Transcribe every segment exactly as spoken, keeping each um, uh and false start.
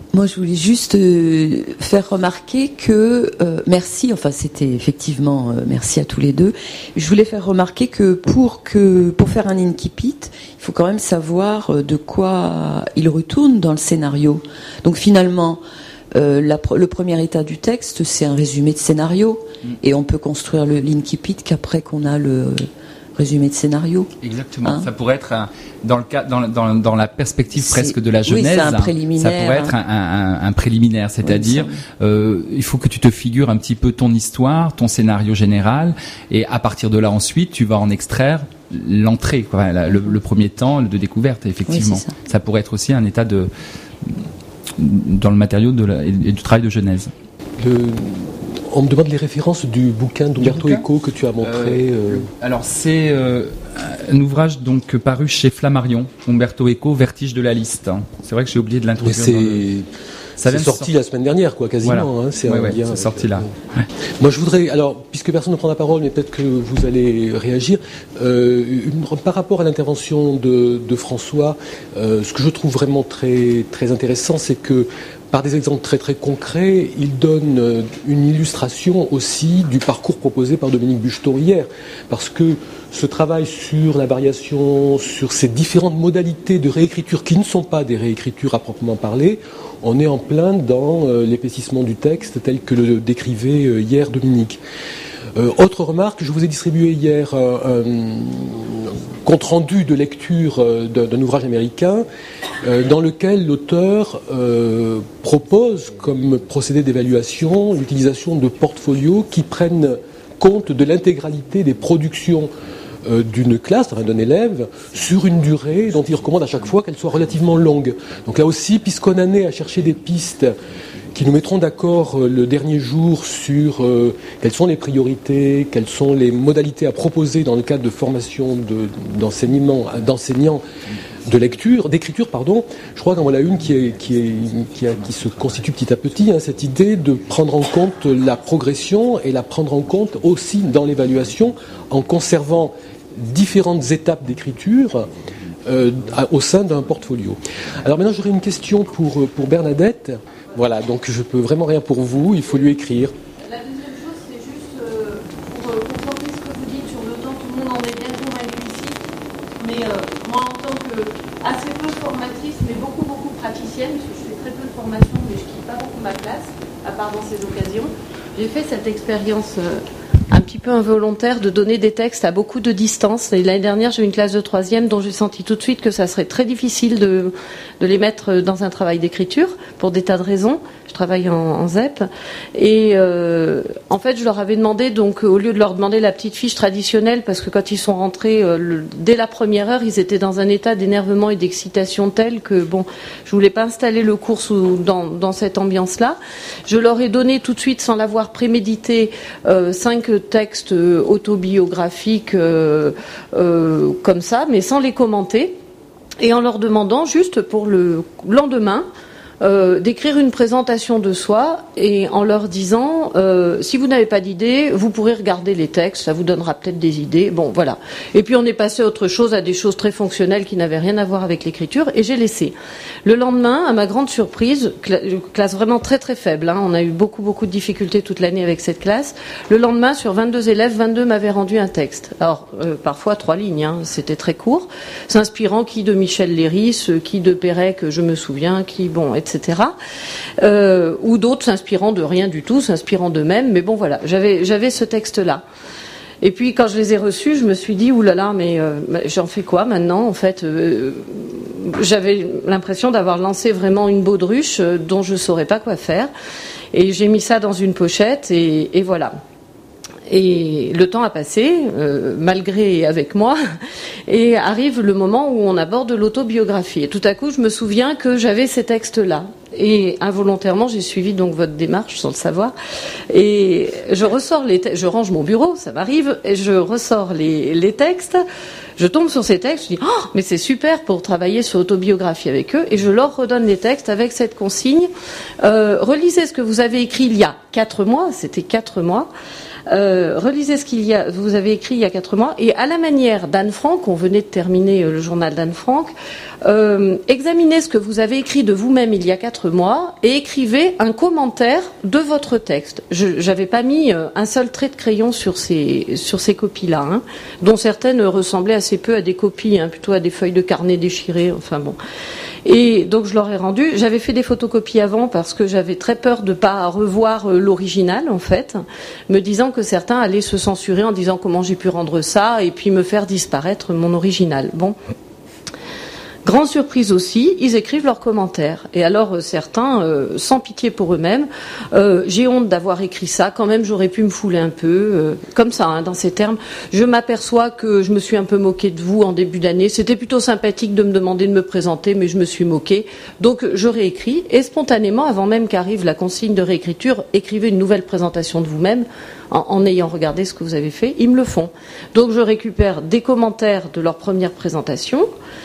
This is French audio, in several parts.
Moi, je voulais juste euh, faire remarquer que euh, merci. Enfin, c'était effectivement euh, merci à tous les deux. Je voulais faire remarquer que pour que pour faire un incipit, il faut quand même savoir euh, de quoi il retourne dans le scénario. Donc finalement, euh, la, le premier état du texte, c'est un résumé de scénario, mmh. et on peut construire le l'incipit qu'après qu'on a le résumé de scénario. Exactement. Hein, ça pourrait être un, dans le cas, dans, dans, dans la perspective c'est, presque de la Genèse. Oui, c'est un préliminaire. Ça pourrait être un, un, un préliminaire, c'est-à-dire oui, euh, il faut que tu te figures un petit peu ton histoire, ton scénario général, et à partir de là ensuite, tu vas en extraire l'entrée, quoi, la, le, le premier temps de découverte. Effectivement, oui, ça. ça pourrait être aussi un état de dans le matériau de la, et du travail de Genèse. Le... On me demande les références du bouquin d'Umberto Eco que tu as montré. Euh, euh... Alors c'est euh, un ouvrage donc paru chez Flammarion, Umberto Eco, Vertige de la liste. C'est vrai que j'ai oublié de l'introduire. Mais c'est, le... ça c'est sorti la semaine dernière, quoi, quasiment. Voilà. Hein, c'est ouais, un ouais, lien c'est avec, sorti là. Euh... Ouais. Moi, je voudrais, alors, puisque personne ne prend la parole, mais peut-être que vous allez réagir, euh, une, par rapport à l'intervention de, de François, euh, ce que je trouve vraiment très, très intéressant, c'est que par des exemples très très concrets, il donne une illustration aussi du parcours proposé par Dominique Bucheton hier. Parce que ce travail sur la variation, sur ces différentes modalités de réécriture qui ne sont pas des réécritures à proprement parler, on est en plein dans l'épaississement du texte tel que le décrivait hier Dominique. Euh, autre remarque, je vous ai distribué hier un, un compte rendu de lecture euh, d'un, d'un ouvrage américain euh, dans lequel l'auteur euh, propose comme procédé d'évaluation l'utilisation de portfolios qui prennent compte de l'intégralité des productions euh, d'une classe, enfin d'un élève, sur une durée dont il recommande à chaque fois qu'elle soit relativement longue. Donc là aussi, puisqu'on en est à chercher des pistes qui nous mettront d'accord le dernier jour sur euh, quelles sont les priorités, quelles sont les modalités à proposer dans le cadre de formation de, d'enseignement, d'enseignants de lecture, d'écriture, pardon. Je crois qu'en voilà une qui, est, qui, est, qui, a, qui se constitue petit à petit, hein, cette idée de prendre en compte la progression et la prendre en compte aussi dans l'évaluation en conservant différentes étapes d'écriture euh, au sein d'un portfolio. Alors maintenant, j'aurais une question pour, pour Bernadette. Voilà, donc je peux vraiment rien pour vous, il faut lui écrire. La deuxième chose, c'est juste euh, pour euh, conforter ce que vous dites sur le temps, tout le monde en est bien convaincu ici, mais euh, moi en tant que assez peu formatrice, mais beaucoup beaucoup praticienne, parce que je fais très peu de formation, mais je ne quitte pas beaucoup ma classe, à part dans ces occasions, j'ai fait cette expérience euh, un petit peu involontaire de donner des textes à beaucoup de distance. Et l'année dernière, j'ai eu une classe de troisième dont j'ai senti tout de suite que ça serait très difficile de, de les mettre dans un travail d'écriture pour des tas de raisons. Je travaille en, en Z E P. Et euh, en fait, je leur avais demandé, donc au lieu de leur demander la petite fiche traditionnelle, parce que quand ils sont rentrés, euh, le, dès la première heure, ils étaient dans un état d'énervement et d'excitation tel que, bon, je voulais pas installer le cours sous, dans, dans cette ambiance-là. Je leur ai donné tout de suite, sans l'avoir prémédité, euh, cinq textes autobiographiques euh, euh, comme ça, mais sans les commenter, et en leur demandant juste pour le lendemain Euh, d'écrire une présentation de soi et en leur disant euh, si vous n'avez pas d'idées, vous pourrez regarder les textes, ça vous donnera peut-être des idées. Bon, voilà. Et puis on est passé à autre chose, à des choses très fonctionnelles qui n'avaient rien à voir avec l'écriture, et j'ai laissé. Le lendemain, à ma grande surprise, cla- classe vraiment très très faible, hein, on a eu beaucoup beaucoup de difficultés toute l'année avec cette classe. Le lendemain, sur vingt-deux élèves, vingt-deux m'avaient rendu un texte. Alors, euh, parfois trois lignes, hein, c'était très court, s'inspirant qui de Michel Léris, qui de Pérec, je me souviens, qui, bon, et cetera. Euh, ou d'autres s'inspirant de rien du tout, s'inspirant d'eux-mêmes. Mais bon, voilà, j'avais, j'avais ce texte-là. Et puis, quand je les ai reçus, je me suis dit, oulala, mais euh, j'en fais quoi maintenant, en fait euh, j'avais l'impression d'avoir lancé vraiment une baudruche euh, dont je ne saurais pas quoi faire. Et j'ai mis ça dans une pochette, et, et voilà. Et le temps a passé, euh, malgré et avec moi, et arrive le moment où on aborde l'autobiographie. Et tout à coup, je me souviens que j'avais ces textes-là. Et involontairement, j'ai suivi donc votre démarche sans le savoir. Et je ressors les te- je range mon bureau, ça m'arrive, et je ressors les, les textes. Je tombe sur ces textes, je dis oh, mais c'est super pour travailler sur l'autobiographie avec eux, et je leur redonne les textes avec cette consigne. Euh, relisez ce que vous avez écrit il y a quatre mois, c'était quatre mois. Euh, relisez ce qu'il y a, vous avez écrit il y a quatre mois, et à la manière d'Anne Frank, on venait de terminer le journal d'Anne Frank, euh, examinez ce que vous avez écrit de vous-même il y a quatre mois et écrivez un commentaire de votre texte. Je j'avais pas mis un seul trait de crayon sur ces sur ces copies-là, hein, dont certaines ressemblaient assez peu à des copies, hein, plutôt à des feuilles de carnet déchirées. Enfin bon. Et donc je leur ai rendu. J'avais fait des photocopies avant parce que j'avais très peur de pas revoir l'original en fait, me disant que certains allaient se censurer en disant comment j'ai pu rendre ça et puis me faire disparaître mon original. Bon. Grande surprise aussi, ils écrivent leurs commentaires. Et alors euh, certains, euh, sans pitié pour eux-mêmes, euh, j'ai honte d'avoir écrit ça, quand même j'aurais pu me fouler un peu, euh, comme ça, hein, dans ces termes. Je m'aperçois que je me suis un peu moquée de vous en début d'année. C'était plutôt sympathique de me demander de me présenter, mais je me suis moquée. Donc je réécris, et spontanément, avant même qu'arrive la consigne de réécriture, écrivez une nouvelle présentation de vous-même, en, en ayant regardé ce que vous avez fait. Ils me le font. Donc je récupère des commentaires de leur première présentation,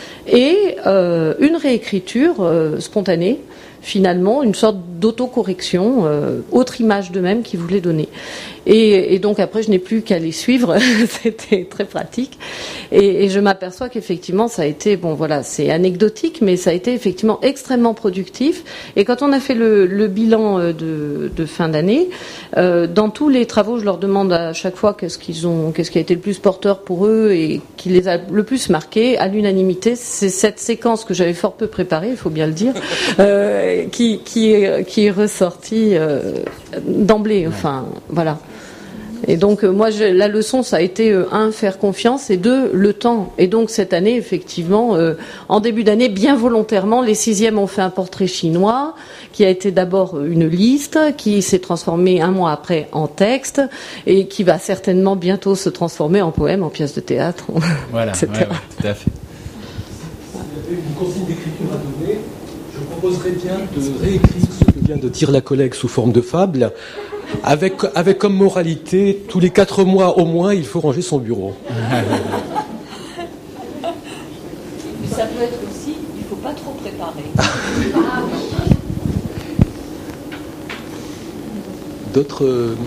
et euh, une réécriture euh, spontanée, finalement, une sorte d'autocorrection, euh, autre image d'eux-mêmes qu'ils voulaient donner. Et, et donc après, je n'ai plus qu'à les suivre, c'était très pratique. Et, et je m'aperçois qu'effectivement, ça a été, bon voilà, c'est anecdotique, mais ça a été effectivement extrêmement productif. Et quand on a fait le, le bilan de, de fin d'année, euh, dans tous les travaux, je leur demande à chaque fois qu'est-ce qu'ils ont, qu'est-ce qui a été le plus porteur pour eux et qui les a le plus marqués, à l'unanimité, c'est cette séquence que j'avais fort peu préparée, il faut bien le dire, euh, qui, qui, est, qui est ressortie euh, d'emblée, enfin, voilà. Et donc, euh, moi, je, la leçon, ça a été, euh, un, faire confiance, et deux, le temps. Et donc, cette année, effectivement, euh, en début d'année, bien volontairement, les sixièmes ont fait un portrait chinois, qui a été d'abord une liste, qui s'est transformée un mois après en texte, et qui va certainement bientôt se transformer en poème, en pièce de théâtre, voilà, et cetera. Ouais, ouais, tout à fait. S'il y avait une consigne d'écriture à donner, je proposerais bien de réécrire ce que vient de dire la collègue sous forme de fable, avec, avec comme moralité, tous les quatre mois au moins, il faut ranger son bureau. Mais ça peut être aussi, il ne faut pas trop préparer. Ah, oui. D'autres... euh,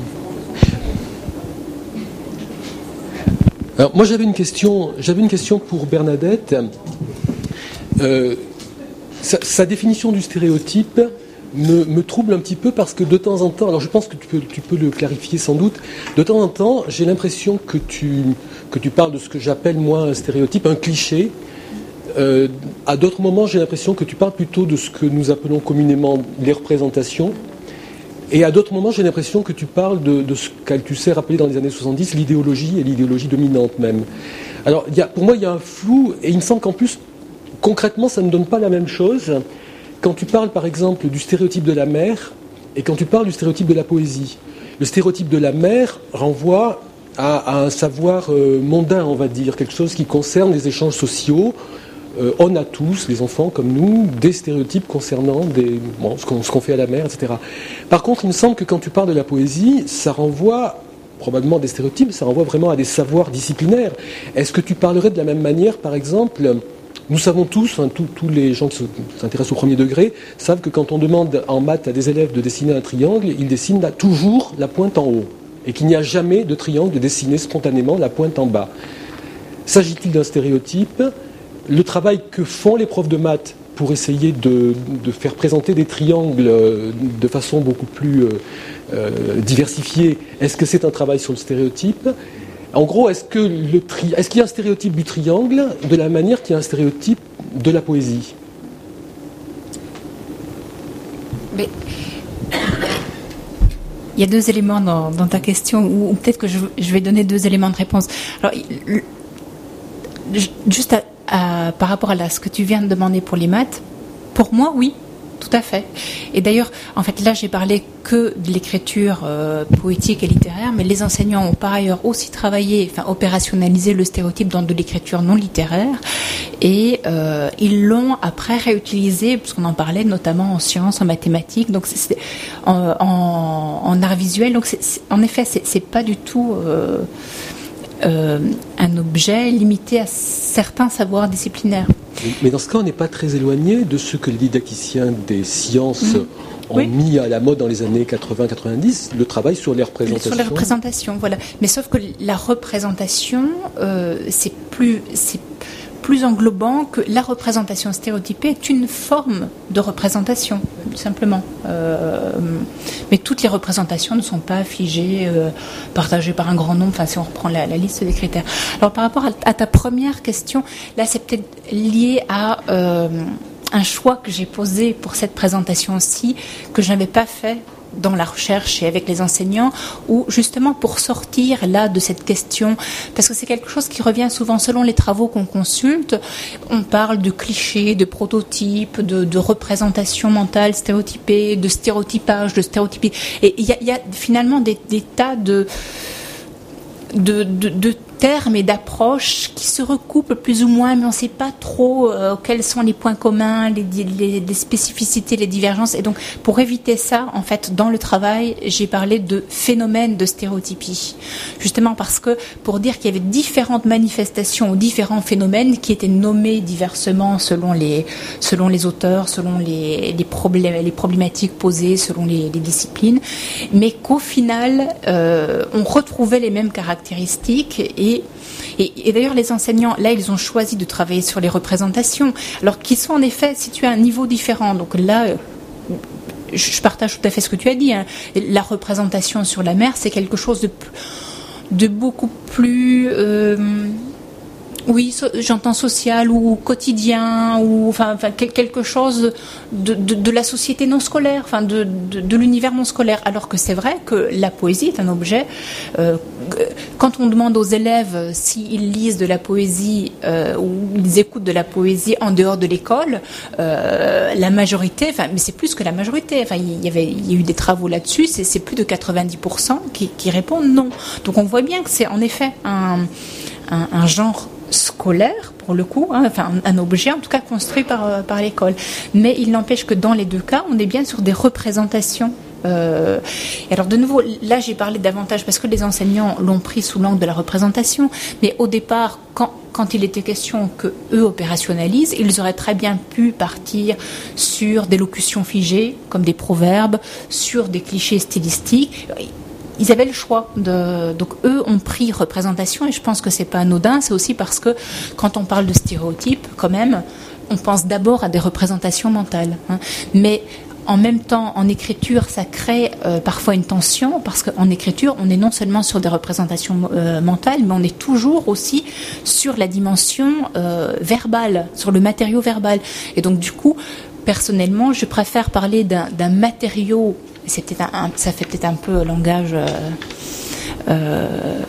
Alors, moi, j'avais une question, j'avais une question pour Bernadette. Euh, sa, sa définition du stéréotype me, me trouble un petit peu parce que de temps en temps, alors je pense que tu peux, tu peux le clarifier sans doute, de temps en temps, j'ai l'impression que tu, que tu parles de ce que j'appelle, moi, un stéréotype, un cliché. Euh, à d'autres moments, j'ai l'impression que tu parles plutôt de ce que nous appelons communément les représentations. Et à d'autres moments, j'ai l'impression que tu parles de, de ce qu'Althusser appelait dans les années soixante-dix l'idéologie et l'idéologie dominante même. Alors, il y a, pour moi, il y a un flou, et il me semble qu'en plus, concrètement, ça ne donne pas la même chose quand tu parles, par exemple, du stéréotype de la mère et quand tu parles du stéréotype de la poésie. Le stéréotype de la mère renvoie à, à un savoir euh, mondain, on va dire, quelque chose qui concerne les échanges sociaux. Euh, on a tous, les enfants comme nous, des stéréotypes concernant des, bon, ce, qu'on, ce qu'on fait à la mère, et cetera. Par contre, il me semble que quand tu parles de la poésie, ça renvoie probablement des stéréotypes, ça renvoie vraiment à des savoirs disciplinaires. Est-ce que tu parlerais de la même manière, par exemple, nous savons tous, hein, tous, tous les gens qui s'intéressent au premier degré, savent que quand on demande en maths à des élèves de dessiner un triangle, ils dessinent là, toujours la pointe en haut, et qu'il n'y a jamais de triangle dessiné spontanément la pointe en bas. S'agit-il d'un stéréotype ? Le travail que font les profs de maths pour essayer de, de faire présenter des triangles de façon beaucoup plus euh, euh, diversifiée, est-ce que c'est un travail sur le stéréotype ? En gros, est-ce, que le tri... est-ce qu'il y a un stéréotype du triangle de la manière qu'il y a un stéréotype de la poésie ? Mais il y a deux éléments dans, dans ta question, ou, ou peut-être que je, je vais donner deux éléments de réponse. Alors, le, juste à, à, par rapport à là, ce que tu viens de demander pour les maths, pour moi, oui. Tout à fait. Et d'ailleurs, en fait, là, j'ai parlé que de l'écriture euh, poétique et littéraire, mais les enseignants ont par ailleurs aussi travaillé, enfin, opérationnalisé le stéréotype dans de l'écriture non littéraire, et euh, ils l'ont après réutilisé, puisqu'on en parlait notamment en sciences, en mathématiques, donc c'est, c'est, en, en, en art visuel. Donc, c'est, c'est, en effet, c'est, c'est pas du tout. Euh, Euh, un, un objet limité à certains savoirs disciplinaires. Mais dans ce cas, on n'est pas très éloigné de ce que les didacticiens des sciences mmh. ont oui. mis à la mode dans les années quatre-vingts quatre-vingt-dix, le travail sur les représentations. Sur les représentations, voilà. Mais sauf que la représentation, euh, c'est plus... C'est plus englobant que la représentation stéréotypée est une forme de représentation, tout simplement. Euh, mais toutes les représentations ne sont pas figées, euh, partagées par un grand nombre, enfin si on reprend la, la liste des critères. Alors par rapport à, à ta première question, là c'est peut-être lié à euh, un choix que j'ai posé pour cette présentation-ci, que je n'avais pas fait dans la recherche et avec les enseignants, ou justement pour sortir là de cette question, parce que c'est quelque chose qui revient souvent selon les travaux qu'on consulte. On parle de clichés, de prototypes, de, de représentations mentales stéréotypées, de stéréotypage, de stéréotypie. Et il y, y a finalement des, des tas de, de, de, de termes et d'approches qui se recoupent plus ou moins, mais on ne sait pas trop euh, quels sont les points communs, les, les, les spécificités, les divergences. Et donc, pour éviter ça, en fait, dans le travail, j'ai parlé de phénomène de stéréotypie. Justement parce que, pour dire qu'il y avait différentes manifestations ou différents phénomènes qui étaient nommés diversement selon les, selon les auteurs, selon les, les, problèmes, les problématiques posées, selon les, les disciplines, mais qu'au final, euh, on retrouvait les mêmes caractéristiques. Et Et, et, et d'ailleurs, les enseignants, là, ils ont choisi de travailler sur les représentations, alors qu'ils sont en effet situés à un niveau différent. Donc là, je partage tout à fait ce que tu as dit. Hein. La représentation sur la mer, c'est quelque chose de, de beaucoup plus... Euh, oui, so, j'entends social ou quotidien, ou enfin, enfin quelque chose de, de, de la société non scolaire, enfin de, de, de l'univers non scolaire. Alors que c'est vrai que la poésie est un objet. Euh, quand on demande aux élèves s'ils lisent de la poésie euh, ou ils écoutent de la poésie en dehors de l'école, euh, la majorité, enfin, mais c'est plus que la majorité. Enfin, il y avait, il y a eu des travaux là-dessus. C'est, c'est plus de quatre-vingt-dix pour cent qui, qui répondent non. Donc on voit bien que c'est en effet un, un, un genre scolaire pour le coup, hein, enfin un, un objet en tout cas construit par, par l'école. Mais il n'empêche que dans les deux cas, on est bien sur des représentations. Euh, et alors de nouveau, là j'ai parlé davantage parce que les enseignants l'ont pris sous l'angle de la représentation, mais au départ, quand, quand il était question que eux opérationnalisent, ils auraient très bien pu partir sur des locutions figées, comme des proverbes, sur des clichés stylistiques. Ils avaient le choix. De, donc eux ont pris représentation, et je pense que c'est pas anodin. C'est aussi parce que quand on parle de stéréotypes, quand même, on pense d'abord à des représentations mentales. Hein. Mais en même temps, en écriture, ça crée euh, parfois une tension, parce qu'en écriture, on est non seulement sur des représentations euh, mentales, mais on est toujours aussi sur la dimension euh, verbale, sur le matériau verbal. Et donc du coup, personnellement, je préfère parler d'un, d'un matériau. C'est peut-être un, un, ça fait peut-être un peu langage euh, euh,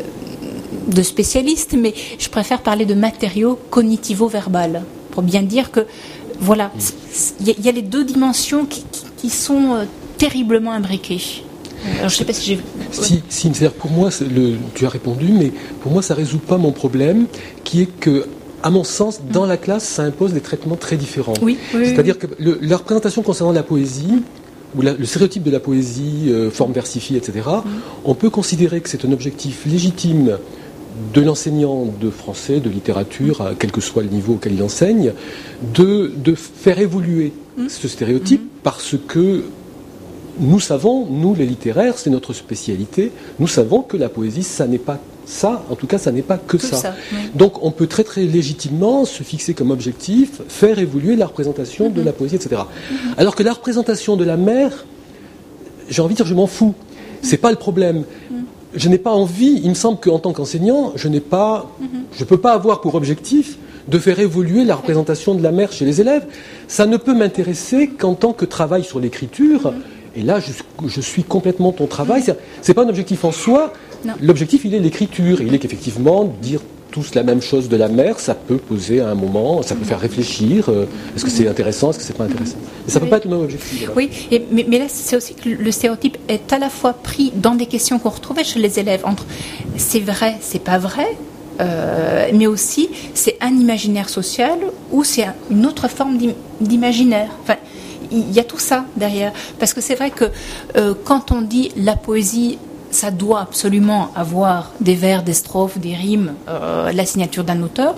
de spécialiste, mais je préfère parler de matériaux cognitivo-verbal, pour bien dire que, voilà, il y, y a les deux dimensions qui, qui, qui sont euh, terriblement imbriquées. Alors, je ne sais pas si j'ai... Si, si, pour moi, le, tu as répondu, mais pour moi, ça ne résout pas mon problème, qui est que, à mon sens, dans mmh. la classe, ça impose des traitements très différents. Oui, oui, C'est-à-dire oui. que le, la représentation concernant la poésie, ou la, le stéréotype de la poésie, euh, forme versifiée, et cetera, mmh. on peut considérer que c'est un objectif légitime de l'enseignant de français, de littérature, à quel que soit le niveau auquel il enseigne, de, de faire évoluer mmh. ce stéréotype, mmh. parce que nous savons, nous les littéraires, c'est notre spécialité, nous savons que la poésie, ça n'est pas ça, en tout cas, ça n'est pas que, que ça. ça oui. Donc on peut très très légitimement se fixer comme objectif, faire évoluer la représentation mmh. de la poésie, et cetera. Mmh. Alors que la représentation de la mer, j'ai envie de dire, je m'en fous. C'est pas le problème. Mmh. Je n'ai pas envie, il me semble qu'en tant qu'enseignant, je n'ai pas, mmh. je peux pas avoir pour objectif de faire évoluer la représentation de la mer chez les élèves. Ça ne peut m'intéresser qu'en tant que travail sur l'écriture. Mmh. Et là, je, je suis complètement ton travail. C'est, c'est pas un objectif en soi. Non. L'objectif, il est l'écriture. Il est qu'effectivement, dire tous la même chose de la mer, ça peut poser à un moment, ça peut faire réfléchir. Euh, est-ce que c'est intéressant, est-ce que c'est pas intéressant? Mais ça oui. peut pas être le même objectif. Voilà. Oui, et, mais, mais là, c'est aussi que le stéréotype est à la fois pris dans des questions qu'on retrouvait chez les élèves, entre c'est vrai, c'est pas vrai, euh, mais aussi c'est un imaginaire social ou c'est un, une autre forme d'im, d'imaginaire. Enfin, il y a tout ça derrière. Parce que c'est vrai que euh, quand on dit la poésie ça doit absolument avoir des vers, des strophes, des rimes, euh, la signature d'un auteur.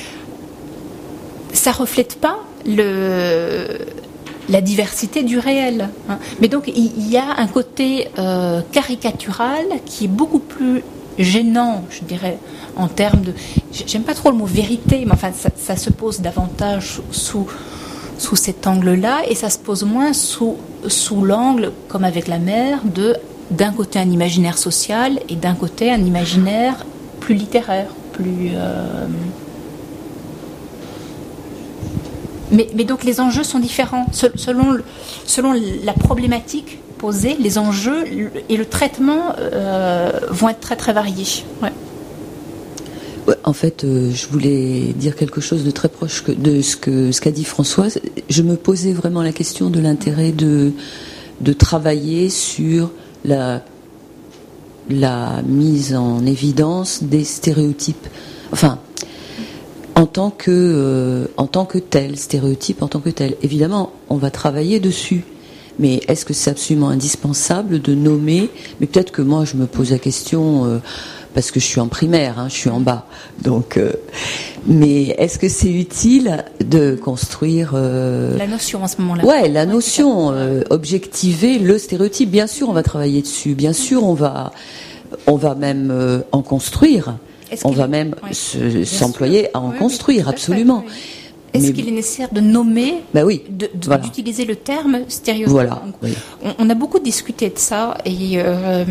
Ça reflète pas le, la diversité du réel. Hein. Mais donc il y a un côté euh, caricatural qui est beaucoup plus gênant, je dirais, en termes de... J'aime pas trop le mot vérité, mais enfin ça, ça se pose davantage sous, sous cet angle-là, et ça se pose moins sous, sous l'angle, comme avec la mer, de d'un côté un imaginaire social et d'un côté un imaginaire plus littéraire, plus... Euh... Mais, mais donc les enjeux sont différents. Selon, selon la problématique posée, les enjeux et le traitement euh, vont être très très variés. Ouais. Ouais, en fait, euh, je voulais dire quelque chose de très proche que, de ce que ce qu'a dit Françoise. Je me posais vraiment la question de l'intérêt de, de travailler sur la, la mise en évidence des stéréotypes. Enfin, en tant que, euh, en tant que tel, stéréotype en tant que tel. Évidemment, on va travailler dessus. Mais est-ce que c'est absolument indispensable de nommer ? Mais peut-être que moi, je me pose la question, euh, parce que je suis en primaire, hein, je suis en bas. Donc, euh, mais est-ce que c'est utile de construire... Euh, la notion, en ce moment-là. Ouais, la notion, euh, objectiver le stéréotype. Bien sûr, on va travailler dessus. Bien sûr, on va, on va même euh, en construire. Est-ce on va même ouais. se, s'employer à en oui, construire, oui, absolument. Fait, oui. Est-ce Mais... qu'il est nécessaire de nommer, bah oui, de, de, voilà. d'utiliser le terme stéréotype ? Voilà. Oui. On, on a beaucoup discuté de ça et euh,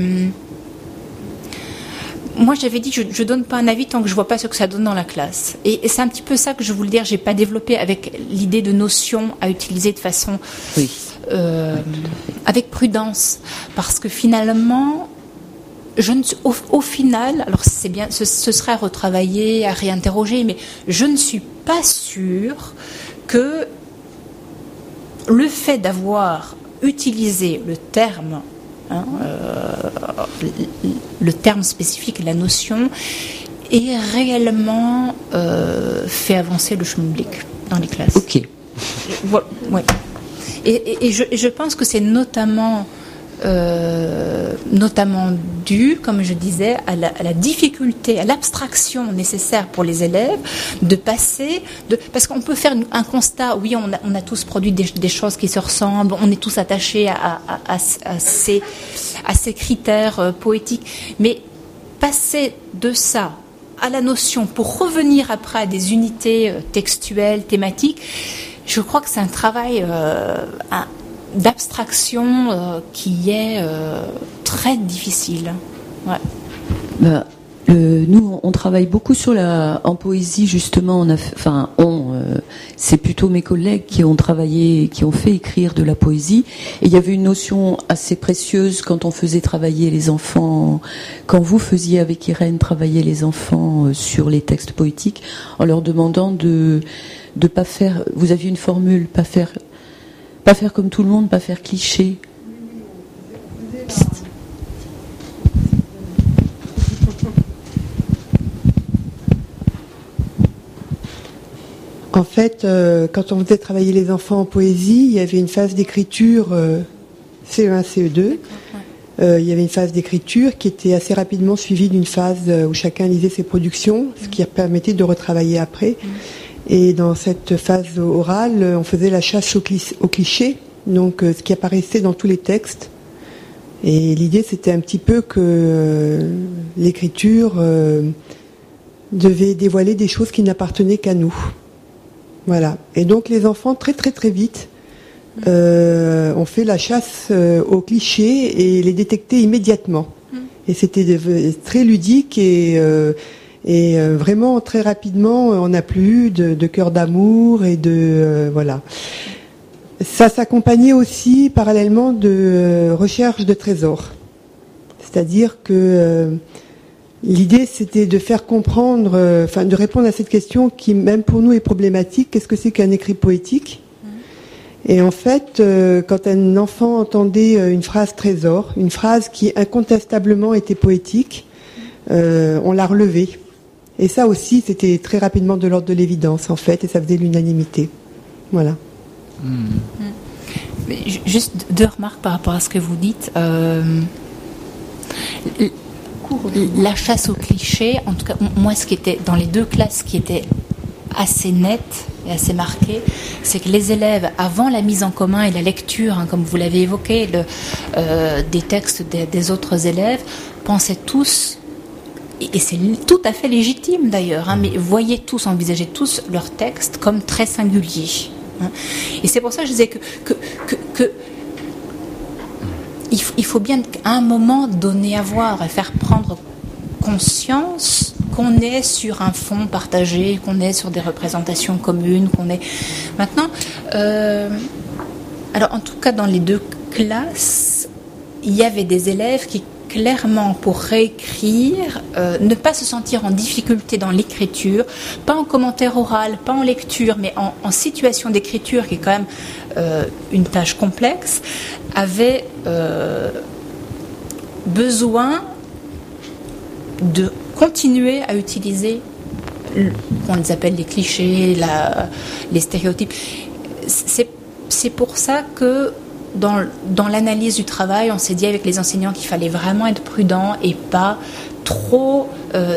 moi j'avais dit je ne donne pas un avis tant que je ne vois pas ce que ça donne dans la classe. Et, et c'est un petit peu ça que je voulais dire. Je n'ai pas développé avec l'idée de notion à utiliser de façon oui. euh, avec prudence, parce que finalement. Je ne, au, au final, alors c'est bien, ce, ce serait à retravailler, à réinterroger, mais je ne suis pas sûre que le fait d'avoir utilisé le terme, hein, euh, le terme spécifique, la notion, ait réellement euh, fait avancer le schmilblick dans les classes. Ok. Ouais, ouais. Et, et, et, je, et je pense que c'est notamment... Euh, notamment dû, comme je disais, à la, à la difficulté, à l'abstraction nécessaire pour les élèves de passer, de, parce qu'on peut faire un constat, oui, on a, on a tous produit des, des choses qui se ressemblent, on est tous attachés à, à, à, à, ces, à ces critères euh, poétiques, mais passer de ça à la notion pour revenir après à des unités euh, textuelles, thématiques, je crois que c'est un travail euh, un, d'abstraction euh, qui est euh, très difficile. Ouais. Ben, euh, nous, on travaille beaucoup sur la, en poésie justement. On a, enfin, on, euh, c'est plutôt mes collègues qui ont travaillé, qui ont fait écrire de la poésie. Et il y avait une notion assez précieuse quand on faisait travailler les enfants, quand vous faisiez avec Irène travailler les enfants euh, sur les textes poétiques, en leur demandant de, de pas faire. Vous aviez une formule, pas faire. Pas faire comme tout le monde, pas faire cliché. Psst. En fait, euh, quand on faisait travailler les enfants en poésie, il y avait une phase d'écriture euh, C E un, C E deux. Euh, il y avait une phase d'écriture qui était assez rapidement suivie d'une phase où chacun lisait ses productions, ce qui permettait de retravailler après. Et dans cette phase orale, on faisait la chasse au, cli- au cliché, donc euh, ce qui apparaissait dans tous les textes. Et l'idée, c'était un petit peu que euh, l'écriture euh, devait dévoiler des choses qui n'appartenaient qu'à nous. Voilà. Et donc les enfants, très très très vite, euh, ont fait la chasse euh, aux clichés et les détecter immédiatement. Et c'était de, très ludique et... Euh, Et euh, vraiment, très rapidement, on n'a plus eu de, de cœur d'amour et de... Euh, voilà. Ça s'accompagnait aussi, parallèlement, de euh, recherche de trésors. C'est-à-dire que euh, l'idée, c'était de faire comprendre, euh, enfin, de répondre à cette question qui, même pour nous, est problématique. Qu'est-ce que c'est qu'un écrit poétique ? Et en fait, euh, quand un enfant entendait une phrase trésor, une phrase qui incontestablement était poétique, euh, on la relevait. Et ça aussi, c'était très rapidement de l'ordre de l'évidence, en fait, et ça faisait l'unanimité. Voilà. Mmh. Juste deux remarques par rapport à ce que vous dites. Euh, la chasse aux clichés, en tout cas, moi, ce qui était dans les deux classes, ce qui était assez net et assez marqué, c'est que les élèves, avant la mise en commun et la lecture, hein, comme vous l'avez évoqué, le, euh, des textes des, des autres élèves, pensaient tous, et, et c'est tout à fait légitime d'ailleurs, hein, mais voyaient tous, envisageaient tous leur texte comme très singulier. Hein. Et c'est pour ça que je disais que, que, que, que il, faut, il faut bien à un moment donner à voir et faire prendre conscience qu'on est sur un fond partagé, qu'on est sur des représentations communes, qu'on est... Maintenant, euh, alors en tout cas dans les deux classes, il y avait des élèves qui clairement pour réécrire, euh, ne pas se sentir en difficulté dans l'écriture, pas en commentaire oral, pas en lecture, mais en, en situation d'écriture qui est quand même euh, une tâche complexe, avaient euh, besoin de continuer à utiliser, on les appelle les clichés, la, les stéréotypes. C'est, c'est pour ça que dans, dans l'analyse du travail, on s'est dit avec les enseignants qu'il fallait vraiment être prudent et pas trop euh,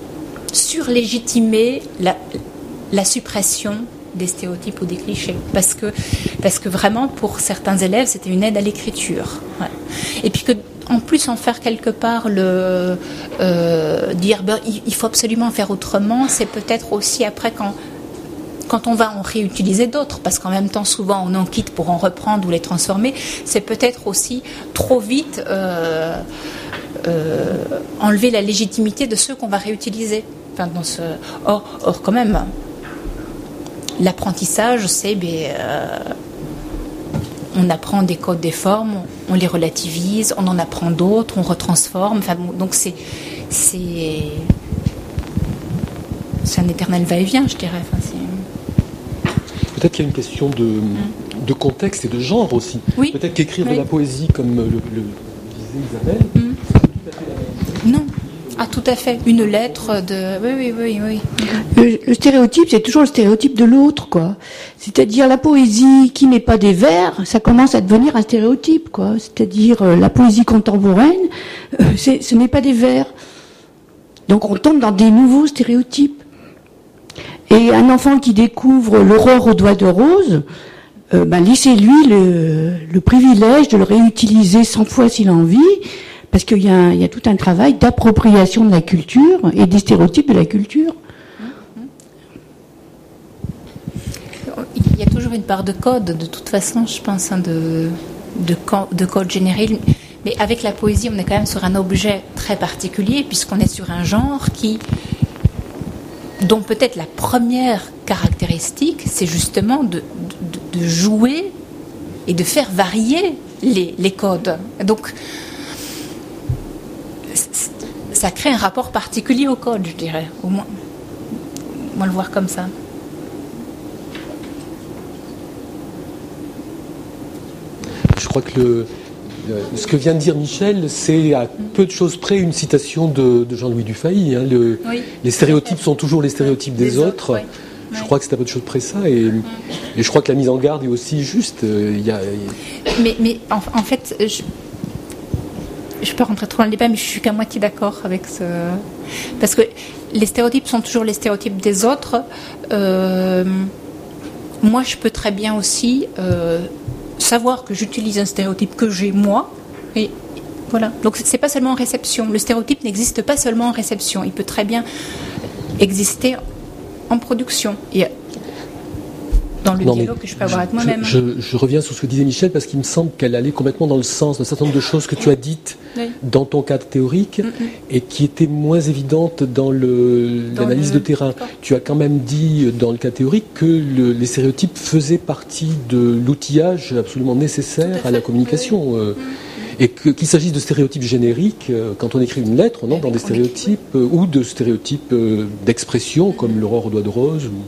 surlégitimer la, la suppression des stéréotypes ou des clichés. Parce que, parce que vraiment, pour certains élèves, c'était une aide à l'écriture. Ouais. Et puis que en plus en faire quelque part le euh, dire ben, il faut absolument faire autrement, c'est peut-être aussi après quand quand on va en réutiliser d'autres, parce qu'en même temps souvent on en quitte pour en reprendre ou les transformer, c'est peut-être aussi trop vite euh, euh, enlever la légitimité de ceux qu'on va réutiliser. Enfin, dans ce... or, or quand même l'apprentissage c'est ben, euh, on apprend des codes, des formes, on les relativise, on en apprend d'autres, on retransforme. Enfin, donc c'est, c'est, c'est un éternel va-et-vient, je dirais. Enfin, c'est... Peut-être qu'il y a une question de, mmh. de contexte et de genre aussi. Oui. Peut-être qu'écrire oui. de la poésie, comme le, le disait Isabelle, mmh. c'est tout à fait la même chose. Non. Ah, tout à fait. Une lettre de... Oui, oui, oui, oui. Le, le stéréotype, c'est toujours le stéréotype de l'autre, quoi. C'est-à-dire la poésie qui n'est pas des vers, ça commence à devenir un stéréotype, quoi. C'est-à-dire euh, la poésie contemporaine, euh, c'est, ce n'est pas des vers. Donc on tombe dans des nouveaux stéréotypes. Et un enfant qui découvre l'aurore aux doigts de rose, euh, ben, laissez-lui le, le privilège de le réutiliser cent fois s'il a envie, parce qu'il y a, il y a tout un travail d'appropriation de la culture et des stéréotypes de la culture. Il y a toujours une part de code, de toute façon, je pense, hein, de, de, de code généré. Mais avec la poésie, on est quand même sur un objet très particulier, puisqu'on est sur un genre qui, dont peut-être la première caractéristique, c'est justement de, de, de jouer et de faire varier les, les codes. Donc, ça crée un rapport particulier au code, je dirais, au moins. On va le voir comme ça. Je crois que le, ce que vient de dire Michel, c'est à peu de choses près une citation de, de Jean-Louis Dufay. Hein, le, oui, les stéréotypes sont toujours les stéréotypes des, des autres. autres. Oui. Je oui. crois que c'est à peu de choses près ça. Et, mm. et je crois que la mise en garde est aussi juste. Euh, y a, y a... Mais, mais en, en fait, je... je peux rentrer trop dans le débat, mais je suis qu'à moitié d'accord avec ce... Parce que les stéréotypes sont toujours les stéréotypes des autres. Euh, moi, je peux très bien aussi euh, savoir que j'utilise un stéréotype que j'ai moi. Et voilà. Donc, c'est pas seulement en réception. Le stéréotype n'existe pas seulement en réception. Il peut très bien exister en production. Et dans le non, dialogue que je peux avoir je, avec moi-même. Je, je, je reviens sur ce que disait Michel parce qu'il me semble qu'elle allait complètement dans le sens d'un certain nombre de choses que tu as dites oui. dans ton cadre théorique mm-hmm. et qui étaient moins évidentes dans, le, dans l'analyse le... de terrain. D'accord. Tu as quand même dit dans le cas théorique que le, les stéréotypes faisaient partie de l'outillage absolument nécessaire à, à la communication. Oui. Euh, et que, qu'il s'agisse de stéréotypes génériques, euh, quand on écrit une lettre, on entre dans des stéréotypes euh, ou de stéréotypes euh, d'expression mm-hmm. comme l'aurore aux doigts de rose. Ou...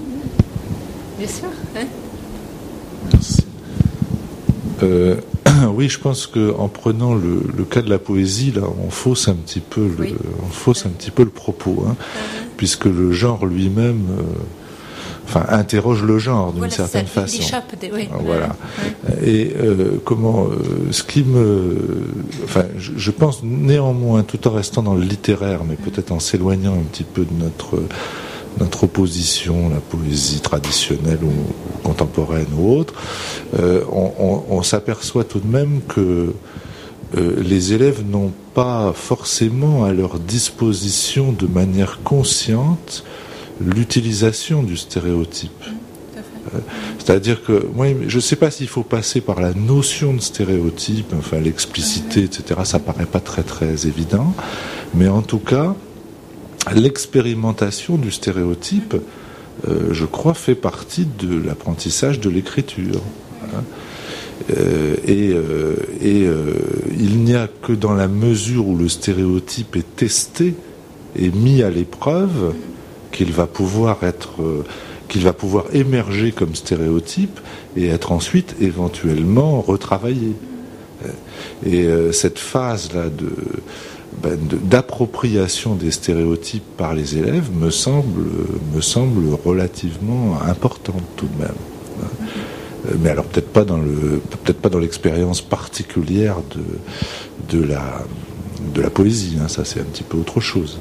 Bien sûr. Hein Merci. Euh, oui, je pense que en prenant le, le cas de la poésie, là, on fausse un petit peu le, oui. on fausse un petit peu le propos, hein, uh-huh. puisque le genre lui-même, euh, enfin, interroge le genre d'une voilà, certaine ça, façon. Des, oui. Voilà. Ouais. Et euh, comment, euh, ce qui me, enfin, je, je pense néanmoins, tout en restant dans le littéraire, mais peut-être en s'éloignant un petit peu de notre notre opposition, la poésie traditionnelle ou contemporaine ou autre, euh, on, on, on s'aperçoit tout de même que euh, les élèves n'ont pas forcément à leur disposition de manière consciente l'utilisation du stéréotype. Euh, c'est-à-dire que moi, je ne sais pas s'il faut passer par la notion de stéréotype, enfin l'explicité, et cetera. Ça paraît pas très très évident, mais en tout cas, l'expérimentation du stéréotype, euh, je crois, fait partie de l'apprentissage de l'écriture. Hein. Euh, et euh, et euh, il n'y a que dans la mesure où le stéréotype est testé et mis à l'épreuve qu'il va pouvoir être, euh, qu'il va pouvoir émerger comme stéréotype et être ensuite éventuellement retravaillé. Et euh, cette phase-là de Ben, de, d'appropriation des stéréotypes par les élèves me semble, me semble relativement importante tout de même. Mais alors peut-être pas dans le, peut-être pas dans l'expérience particulière de, de la, de la poésie. Hein, ça c'est un petit peu autre chose.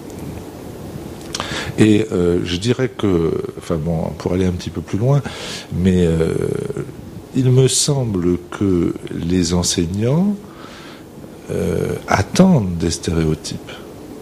Et euh, je dirais que, enfin bon, pour aller un petit peu plus loin, mais euh, il me semble que les enseignants Euh, attendent des stéréotypes.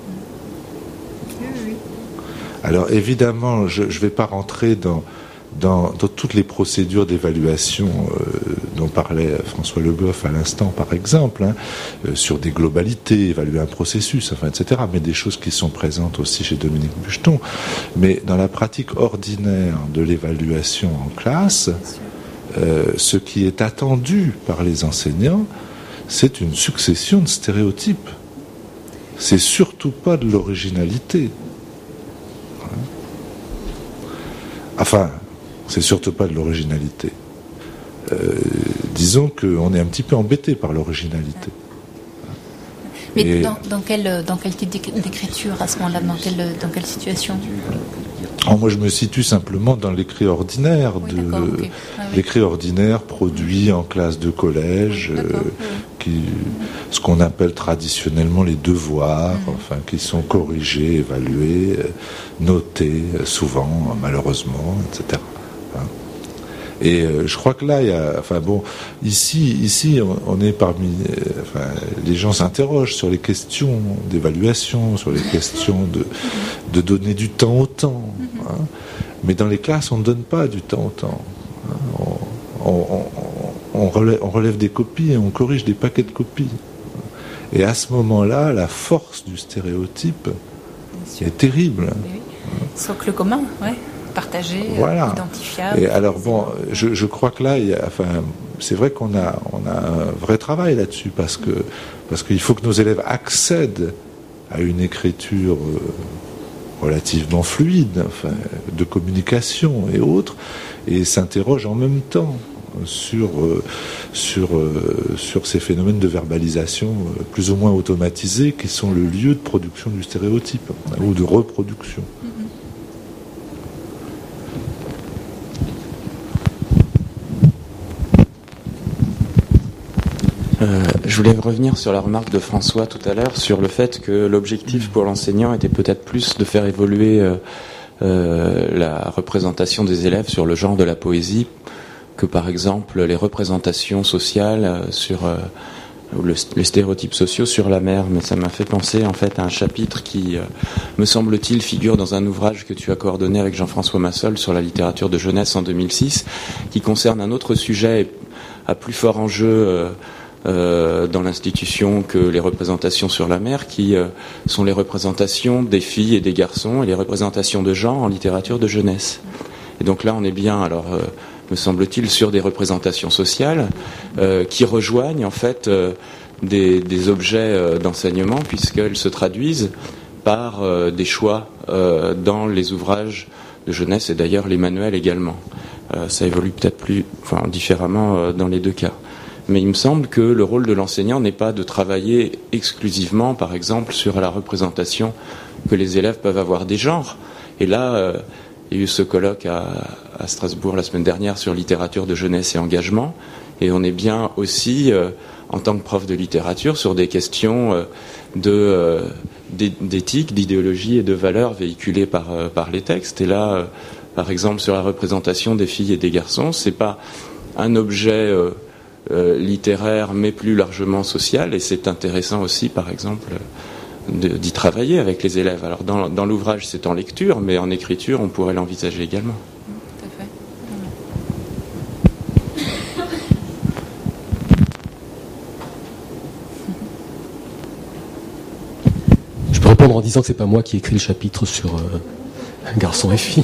Alors évidemment, je ne vais pas rentrer dans, dans, dans toutes les procédures d'évaluation euh, dont parlait François Le Goff à l'instant, par exemple, hein, euh, sur des globalités, évaluer un processus, enfin, et cetera, mais des choses qui sont présentes aussi chez Dominique Bucheton. Mais dans la pratique ordinaire de l'évaluation en classe, euh, ce qui est attendu par les enseignants, c'est une succession de stéréotypes. C'est surtout pas de l'originalité. Enfin, c'est surtout pas de l'originalité. Euh, disons qu'on est un petit peu embêté par l'originalité. Mais Et... dans, dans, quel, dans quel type d'écriture à ce moment-là, dans quelle, dans quelle situation ? Alors moi, je me situe simplement dans l'écrit ordinaire, oui, de okay. ah, oui. l'écrit ordinaire produit en classe de collège, oui, euh, qui, ce qu'on appelle traditionnellement les devoirs, mmh. enfin, qui sont corrigés, évalués, notés, souvent, malheureusement, et cetera. Hein. Et euh, je crois que là, il y a, enfin bon, ici, ici, on, on est parmi, euh, enfin, les gens s'interrogent sur les questions d'évaluation, sur les questions de, de donner du temps au temps. Hein. Mais dans les classes, on ne donne pas du temps au temps. Hein. On, on, on, on, relève, on relève des copies et on corrige des paquets de copies. Et à ce moment-là, la force du stéréotype est terrible. Oui. Socle commun, ouais. Partagé, voilà. Identifiable. Et alors bon, je, je crois que là, il y a, enfin, c'est vrai qu'on a, on a un vrai travail là-dessus parce que parce qu'il faut que nos élèves accèdent à une écriture euh, relativement fluide, enfin, de communication et autres, et s'interrogent en même temps sur euh, sur euh, sur ces phénomènes de verbalisation euh, plus ou moins automatisés qui sont le lieu de production du stéréotype hein, ou de reproduction. Euh, je voulais revenir sur la remarque de François tout à l'heure sur le fait que l'objectif pour l'enseignant était peut-être plus de faire évoluer euh, euh, la représentation des élèves sur le genre de la poésie que par exemple les représentations sociales euh, sur euh, le, les stéréotypes sociaux sur la mer. Mais ça m'a fait penser en fait à un chapitre qui, euh, me semble-t-il, figure dans un ouvrage que tu as coordonné avec Jean-François Massol sur la littérature de jeunesse en deux mille six, qui concerne un autre sujet à plus fort enjeu euh, Euh, dans l'institution que les représentations sur la mer, qui euh, sont les représentations des filles et des garçons et les représentations de genre en littérature de jeunesse. Et donc là, on est bien, alors, euh, me semble-t-il, sur des représentations sociales euh, qui rejoignent en fait euh, des, des objets euh, d'enseignement puisqu'elles se traduisent par euh, des choix euh, dans les ouvrages de jeunesse et d'ailleurs les manuels également. Euh, ça évolue peut-être plus, enfin, différemment euh, dans les deux cas. Mais il me semble que le rôle de l'enseignant n'est pas de travailler exclusivement, par exemple, sur la représentation que les élèves peuvent avoir des genres. Et là, euh, il y a eu ce colloque à, à Strasbourg la semaine dernière sur littérature de jeunesse et engagement. Et on est bien aussi, euh, en tant que prof de littérature, sur des questions euh, de, euh, d'éthique, d'idéologie et de valeurs véhiculées par, euh, par les textes. Et là, euh, par exemple, sur la représentation des filles et des garçons, c'est pas un objet euh, euh, littéraire, mais plus largement social. Et c'est intéressant aussi, par exemple, de, d'y travailler avec les élèves. Alors, dans, dans l'ouvrage, c'est en lecture, mais en écriture, on pourrait l'envisager également. Je peux répondre en disant que c'est pas moi qui ai écrit le chapitre sur euh, garçons et filles.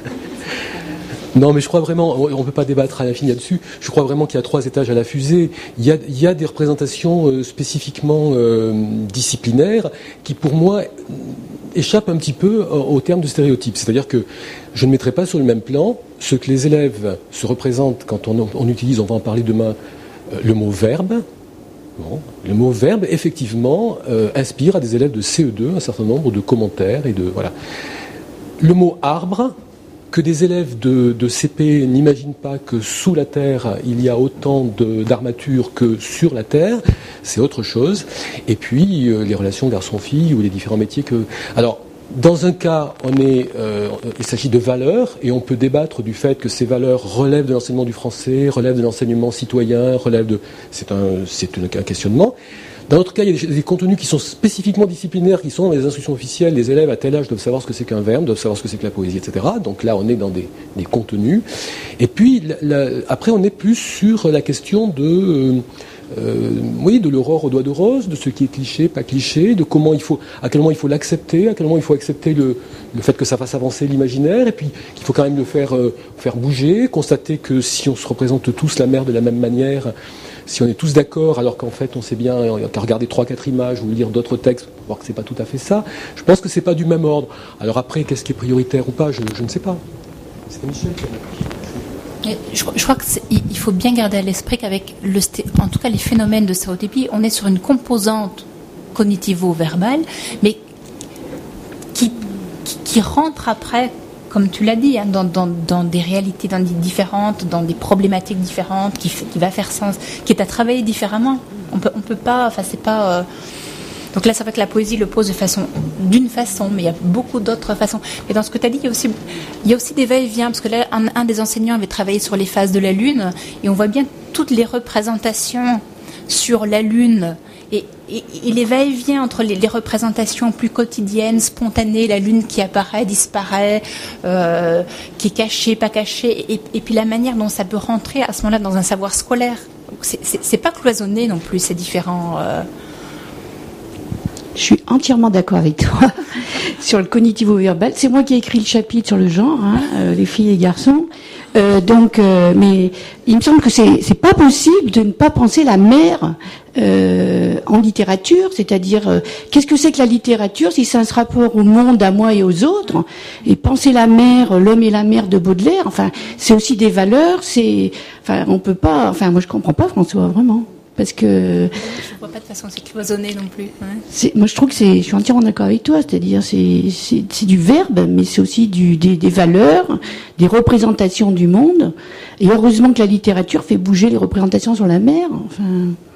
Non, mais je crois vraiment, on ne peut pas débattre à l'infini là-dessus. Je crois vraiment qu'il y a trois étages à la fusée. Il y a, il y a des représentations euh, spécifiquement euh, disciplinaires qui, pour moi, échappent un petit peu au, au terme de stéréotype. C'est-à-dire que je ne mettrai pas sur le même plan ce que les élèves se représentent quand on, on utilise, on va en parler demain, euh, le mot verbe. Bon, le mot verbe, effectivement, euh, inspire à des élèves de C E deux un certain nombre de commentaires et de voilà. Le mot arbre, que des élèves de, de C P n'imaginent pas que sous la terre il y a autant de, d'armature que sur la terre, c'est autre chose. Et puis euh, les relations garçon-fille ou les différents métiers que. Alors, dans un cas, on est, euh, il s'agit de valeurs et on peut débattre du fait que ces valeurs relèvent de l'enseignement du français, relèvent de l'enseignement citoyen, relèvent de. C'est un, c'est un questionnement. Dans notre cas, il y a des, des contenus qui sont spécifiquement disciplinaires, qui sont dans les instructions officielles. Les élèves à tel âge doivent savoir ce que c'est qu'un verbe, doivent savoir ce que c'est que la poésie, et cetera. Donc là, on est dans des, des contenus. Et puis, la, la, après, on est plus sur la question de, euh, euh, oui, de l'aurore au doigt de rose, de ce qui est cliché, pas cliché, de comment il faut, à quel moment il faut l'accepter, à quel moment il faut accepter le, le fait que ça fasse avancer l'imaginaire, et puis qu'il faut quand même le faire, euh, faire bouger, constater que si on se représente tous la mer de la même manière, si on est tous d'accord, alors qu'en fait on sait bien qu'à regarder trois, quatre images ou lire d'autres textes pour voir que c'est pas tout à fait ça, je pense que c'est pas du même ordre. Alors après, qu'est-ce qui est prioritaire ou pas, je, je ne sais pas. C'est Michel qui a... Je, je crois qu'il faut bien garder à l'esprit qu'avec le, en tout cas les phénomènes de stéréotypie, on est sur une composante cognitivo-verbale, mais qui, qui, qui rentre après, comme tu l'as dit, hein, dans, dans, dans des réalités dans des différentes, dans des problématiques différentes, qui, qui va faire sens, qui est à travailler différemment. On peut, on peut pas, enfin c'est pas. Euh... Donc là, c'est vrai que la poésie le pose de façon, d'une façon, mais il y a beaucoup d'autres façons. Et dans ce que tu as dit, il y a aussi, il y a aussi des va-et-vient, parce que là, un, un des enseignants avait travaillé sur les phases de la Lune, et on voit bien toutes les représentations sur la Lune. Et, et, et les va-et-vient entre les, les représentations plus quotidiennes, spontanées, la lune qui apparaît, disparaît, euh, qui est cachée, pas cachée, et, et puis la manière dont ça peut rentrer à ce moment-là dans un savoir scolaire. C'est, c'est, c'est pas cloisonné non plus, c'est différent. Euh... Je suis entièrement d'accord avec toi sur le cognitivo-verbal. C'est moi qui ai écrit le chapitre sur le genre, hein, euh, les filles et les garçons. Euh, donc, euh, mais il me semble que c'est c'est pas possible de ne pas penser la mère euh, en littérature, c'est-à-dire euh, qu'est-ce que c'est que la littérature si c'est un rapport au monde, à moi et aux autres, et penser la mère, l'homme et la mère de Baudelaire, enfin c'est aussi des valeurs, c'est, enfin on peut pas, enfin moi je comprends pas François vraiment. Parce que je vois pas de façon c'est cloisonné non plus. Ouais. C'est, moi, je trouve que c'est, je suis entièrement d'accord avec toi. C'est-à-dire, c'est, c'est, c'est du verbe, mais c'est aussi du, des, des valeurs, des représentations du monde. Et heureusement que la littérature fait bouger les représentations sur la mer. Enfin.